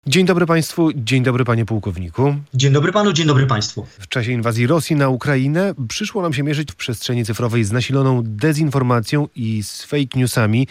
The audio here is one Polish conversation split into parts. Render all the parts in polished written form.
Dzień dobry Państwu, dzień dobry Panie Pułkowniku. Dzień dobry Panu, dzień dobry Państwu. W czasie inwazji Rosji na Ukrainę przyszło nam się mierzyć w przestrzeni cyfrowej z nasiloną dezinformacją i z fake newsami.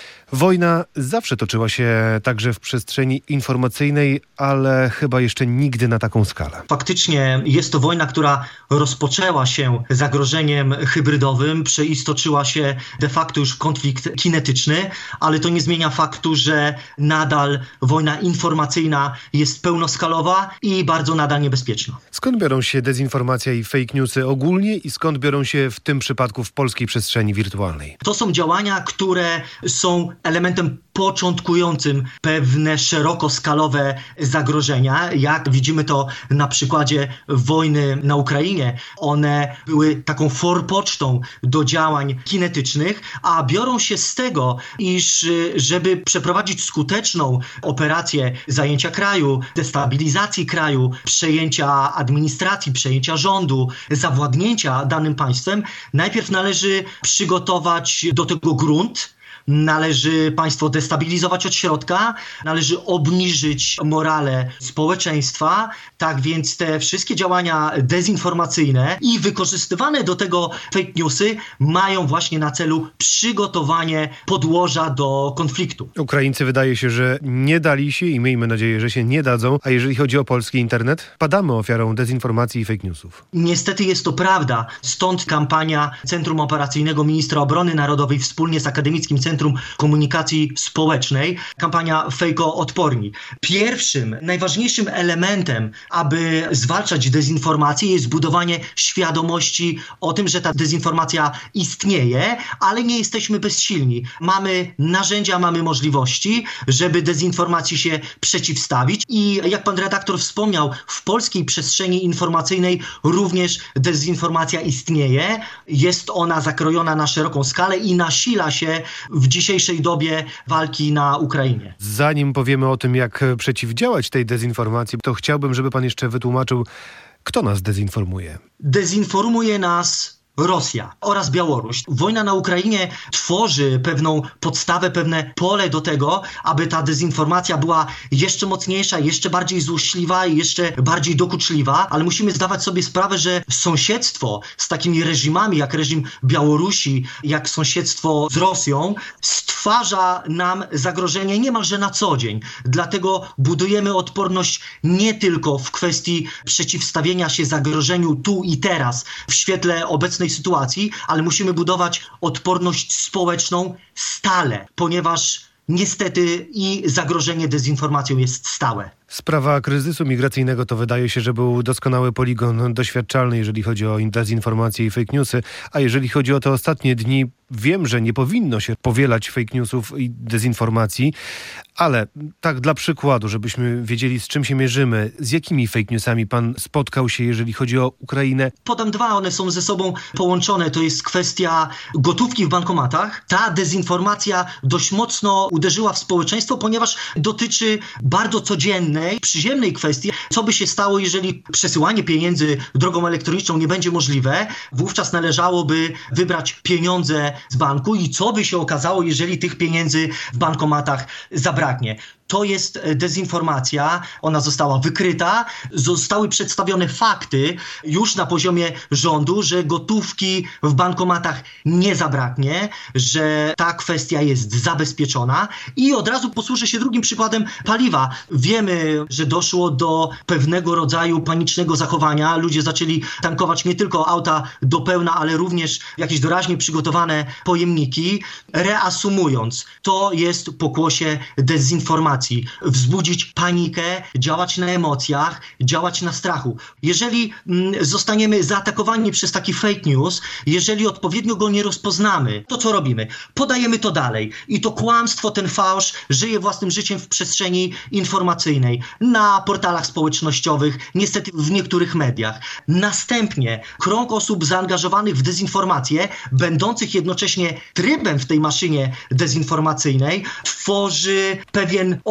Wojna zawsze toczyła się także w przestrzeni informacyjnej, ale chyba jeszcze nigdy na taką skalę. Faktycznie jest to wojna, która rozpoczęła się zagrożeniem hybrydowym, przeistoczyła się de facto już w konflikt kinetyczny, ale to nie zmienia faktu, że nadal wojna informacyjna jest pełnoskalowa i bardzo nadal niebezpieczna. Skąd biorą się dezinformacja i fake newsy ogólnie i skąd biorą się w tym przypadku w polskiej przestrzeni wirtualnej? To są działania, które są elementem początkującym pewne szerokoskalowe zagrożenia. Jak widzimy to na przykładzie wojny na Ukrainie. One były taką forpocztą do działań kinetycznych, a biorą się z tego, iż żeby przeprowadzić skuteczną operację zajęcia kraju, destabilizacji kraju, przejęcia administracji, przejęcia rządu, zawładnięcia danym państwem, najpierw należy przygotować do tego grunt. Należy państwo destabilizować od środka, należy obniżyć morale społeczeństwa. Tak więc te wszystkie działania dezinformacyjne i wykorzystywane do tego fake newsy mają właśnie na celu przygotowanie podłoża do konfliktu. Ukraińcy wydaje się, że nie dali się i miejmy nadzieję, że się nie dadzą. A jeżeli chodzi o polski internet, padamy ofiarą dezinformacji i fake newsów. Niestety jest to prawda. Stąd kampania Centrum Operacyjnego Ministra Obrony Narodowej wspólnie z Akademickim Centrum Komunikacji Społecznej, kampania Fejko Odporni. Pierwszym, najważniejszym elementem, aby zwalczać dezinformację, jest budowanie świadomości o tym, że ta dezinformacja istnieje, ale nie jesteśmy bezsilni. Mamy narzędzia, mamy możliwości, żeby dezinformacji się przeciwstawić i jak pan redaktor wspomniał, w polskiej przestrzeni informacyjnej również dezinformacja istnieje. Jest ona zakrojona na szeroką skalę i nasila się w dzisiejszej dobie walki na Ukrainie. Zanim powiemy o tym, jak przeciwdziałać tej dezinformacji, to chciałbym, żeby pan jeszcze wytłumaczył, kto nas dezinformuje. Dezinformuje nas Rosja oraz Białoruś. Wojna na Ukrainie tworzy pewną podstawę, pewne pole do tego, aby ta dezinformacja była jeszcze mocniejsza, jeszcze bardziej złośliwa i jeszcze bardziej dokuczliwa, ale musimy zdawać sobie sprawę, że sąsiedztwo z takimi reżimami jak reżim Białorusi, jak sąsiedztwo z Rosją stwarza nam zagrożenie niemalże na co dzień. Dlatego budujemy odporność nie tylko w kwestii przeciwstawienia się zagrożeniu tu i teraz w świetle obecnej sytuacji, ale musimy budować odporność społeczną stale, ponieważ niestety i zagrożenie dezinformacją jest stałe. Sprawa kryzysu migracyjnego to wydaje się, że był doskonały poligon doświadczalny, jeżeli chodzi o dezinformację i fake newsy, a jeżeli chodzi o te ostatnie dni, wiem, że nie powinno się powielać fake newsów i dezinformacji, ale tak dla przykładu, żebyśmy wiedzieli, z czym się mierzymy, z jakimi fake newsami pan spotkał się, jeżeli chodzi o Ukrainę? Podam dwa, one są ze sobą połączone. To jest kwestia gotówki w bankomatach. Ta dezinformacja dość mocno uderzyła w społeczeństwo, ponieważ dotyczy bardzo codziennej, przyziemnej kwestii, co by się stało, jeżeli przesyłanie pieniędzy drogą elektroniczną nie będzie możliwe. Wówczas należałoby wybrać pieniądze z banku i co by się okazało, jeżeli tych pieniędzy w bankomatach zabraknie. To jest dezinformacja, ona została wykryta, zostały przedstawione fakty już na poziomie rządu, że gotówki w bankomatach nie zabraknie, że ta kwestia jest zabezpieczona i od razu posłużę się drugim przykładem paliwa. Wiemy, że doszło do pewnego rodzaju panicznego zachowania. Ludzie zaczęli tankować nie tylko auta do pełna, ale również jakieś doraźnie przygotowane pojemniki. Reasumując, to jest pokłosie dezinformacji. Wzbudzić panikę, działać na emocjach, działać na strachu. Jeżeli zostaniemy zaatakowani przez taki fake news, jeżeli odpowiednio go nie rozpoznamy, to co robimy? Podajemy to dalej. I to kłamstwo, ten fałsz żyje własnym życiem w przestrzeni informacyjnej, na portalach społecznościowych, niestety w niektórych mediach. Następnie krąg osób zaangażowanych w dezinformację, będących jednocześnie trybem w tej maszynie dezinformacyjnej, tworzy pewien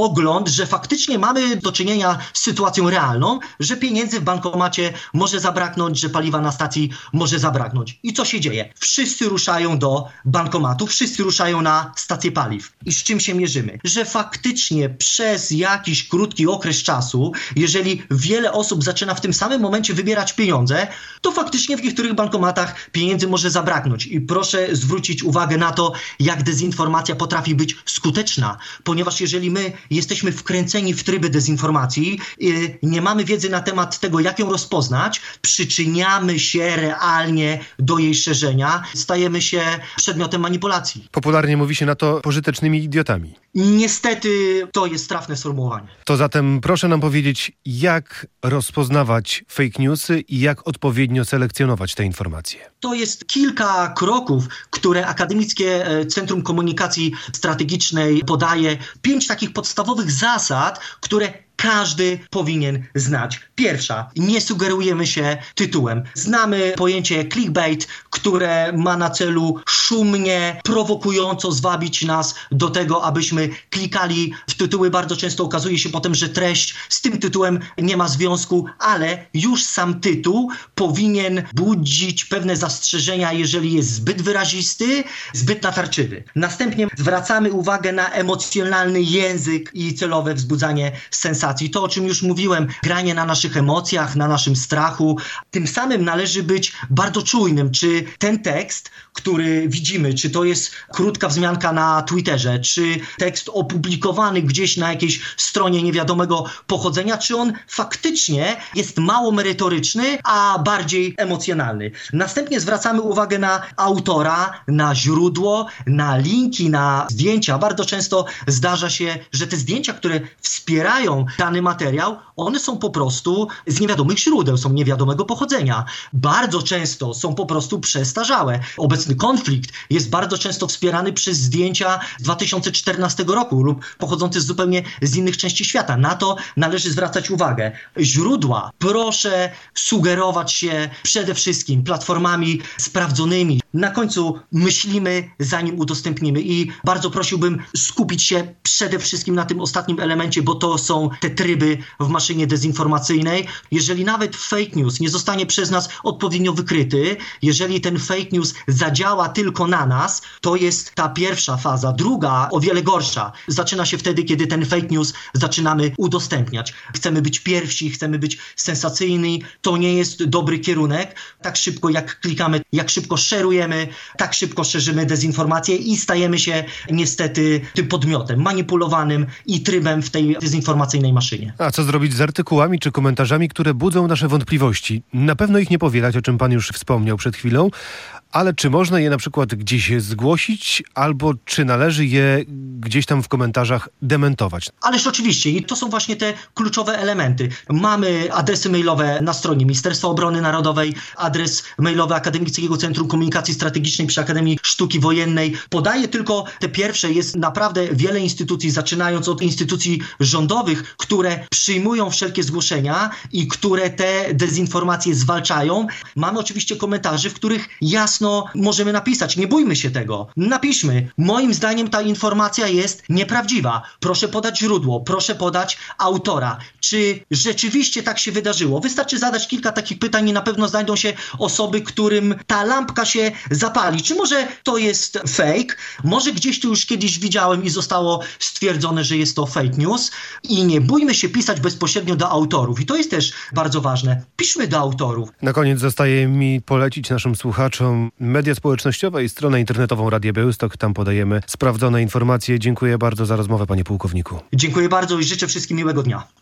ogląd, że faktycznie mamy do czynienia z sytuacją realną, że pieniędzy w bankomacie może zabraknąć, że paliwa na stacji może zabraknąć. I co się dzieje? Wszyscy ruszają do bankomatu, wszyscy ruszają na stację paliw. I z czym się mierzymy? Że faktycznie przez jakiś krótki okres czasu, jeżeli wiele osób zaczyna w tym samym momencie wybierać pieniądze, to faktycznie w niektórych bankomatach pieniędzy może zabraknąć. I proszę zwrócić uwagę na to, jak dezinformacja potrafi być skuteczna, ponieważ jeżeli my jesteśmy wkręceni w tryby dezinformacji, nie mamy wiedzy na temat tego, jak ją rozpoznać, przyczyniamy się realnie do jej szerzenia, stajemy się przedmiotem manipulacji. Popularnie mówi się na to pożytecznymi idiotami. Niestety to jest trafne sformułowanie. To zatem proszę nam powiedzieć, jak rozpoznawać fake newsy i jak odpowiednio selekcjonować te informacje. To jest kilka kroków, które Akademickie Centrum Komunikacji Strategicznej podaje. 5 takich podstawowych zasad, które każdy powinien znać. Pierwsza, nie sugerujemy się tytułem. Znamy pojęcie clickbait, które ma na celu szumnie, prowokująco zwabić nas do tego, abyśmy klikali w tytuły. Bardzo często okazuje się potem, że treść z tym tytułem nie ma związku, ale już sam tytuł powinien budzić pewne zastrzeżenia, jeżeli jest zbyt wyrazisty, zbyt natarczywy. Następnie zwracamy uwagę na emocjonalny język i celowe wzbudzanie sensacji. To, o czym już mówiłem, granie na naszych emocjach, na naszym strachu. Tym samym należy być bardzo czujnym, czy ten tekst, który widzimy, czy to jest krótka wzmianka na Twitterze, czy tekst opublikowany gdzieś na jakiejś stronie niewiadomego pochodzenia, czy on faktycznie jest mało merytoryczny, a bardziej emocjonalny. Następnie zwracamy uwagę na autora, na źródło, na linki, na zdjęcia. Bardzo często zdarza się, że te zdjęcia, które wspierają dany materiał, one są po prostu z niewiadomych źródeł, są niewiadomego pochodzenia. Bardzo często są po prostu przestarzałe. Obecny konflikt jest bardzo często wspierany przez zdjęcia z 2014 roku lub pochodzące zupełnie z innych części świata. Na to należy zwracać uwagę. Źródła, proszę sugerować się przede wszystkim platformami sprawdzonymi. Na końcu myślimy, zanim udostępnimy, i bardzo prosiłbym skupić się przede wszystkim na tym ostatnim elemencie, bo to są te tryby w maszynie dezinformacyjnej. Jeżeli nawet fake news nie zostanie przez nas odpowiednio wykryty, jeżeli ten fake news zadziała tylko na nas, to jest ta pierwsza faza. Druga, o wiele gorsza, zaczyna się wtedy, kiedy ten fake news zaczynamy udostępniać. Chcemy być pierwsi, chcemy być sensacyjni. To nie jest dobry kierunek. Tak szybko jak klikamy, jak szybko szerujemy, tak szybko szerzymy dezinformację i stajemy się niestety tym podmiotem manipulowanym i trybem w tej dezinformacyjnej maszynie. A co zrobić z artykułami czy komentarzami, które budzą nasze wątpliwości? Na pewno ich nie powielać, o czym pan już wspomniał przed chwilą, ale czy można je na przykład gdzieś zgłosić, albo czy należy je gdzieś tam w komentarzach dementować? Ależ oczywiście, i to są właśnie te kluczowe elementy. Mamy adresy mailowe na stronie Ministerstwa Obrony Narodowej, adres mailowy Akademickiego Centrum Komunikacji Strategicznej przy Akademii Sztuki Wojennej. Podaję tylko te pierwsze. Jest naprawdę wiele instytucji, zaczynając od instytucji rządowych, które przyjmują wszelkie zgłoszenia i które te dezinformacje zwalczają. Mamy oczywiście komentarze, w których jasno możemy napisać. Nie bójmy się tego. Napiszmy. Moim zdaniem ta informacja jest nieprawdziwa. Proszę podać źródło, proszę podać autora. Czy rzeczywiście tak się wydarzyło? Wystarczy zadać kilka takich pytań i na pewno znajdą się osoby, którym ta lampka się zapali. Czy może to jest fake? Może gdzieś tu już kiedyś widziałem i zostało stwierdzone, że jest to fake news? I nie bójmy się pisać bezpośrednio do autorów. I to jest też bardzo ważne. Piszmy do autorów. Na koniec zostaje mi polecić naszym słuchaczom media społecznościowe i stronę internetową Radia Białystok. Tam podajemy sprawdzone informacje. Dziękuję bardzo za rozmowę, panie pułkowniku. Dziękuję bardzo i życzę wszystkim miłego dnia.